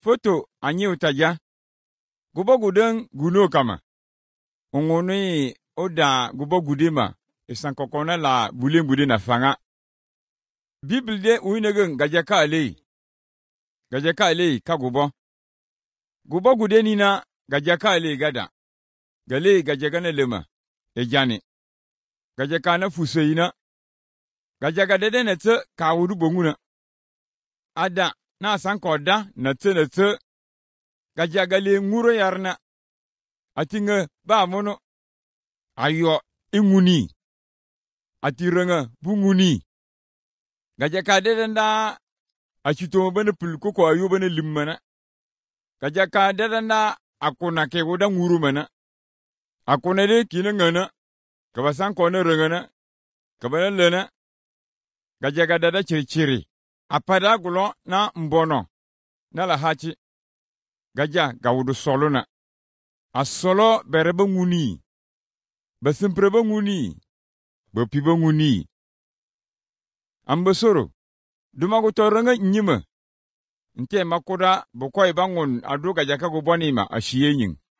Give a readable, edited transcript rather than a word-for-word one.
Foto anyi utaja. Gubo guden guno kama. Ongoni oda gubo gudima. Isankokona la bulim budina fanga. Bible de uinegen gajaka alei. Gajaka alei ka gubo. Gubo gudenina gajaka alei gada. Gale gajagana lema. Ejani. Gajaka na fuseina. Gajaga dede netse kawudu bonguna. Ada na sankoda netse. Gajaga le nguro yarna. Atinga ba mono. Ayo inguni. Atirenga bunguni. Gajaka dede nda. Achito bane pulko ko ayo bane limmana. Gajaka dede nda akona ke woda nguru mana. Akona de kinangana. Kabasan kone rengana. Kabana lena. Gajaga dada chiri. Apada gulo na mbono. Na la hachi. Gaja gawudu solo na. Asolo berebe nguni. Basimpurebe nguni. Bepibe nguni. Ambesoro. Dumaguto renga nyima. Nte makoda bukoi bangun adu gajaka gubonima ashiyenying.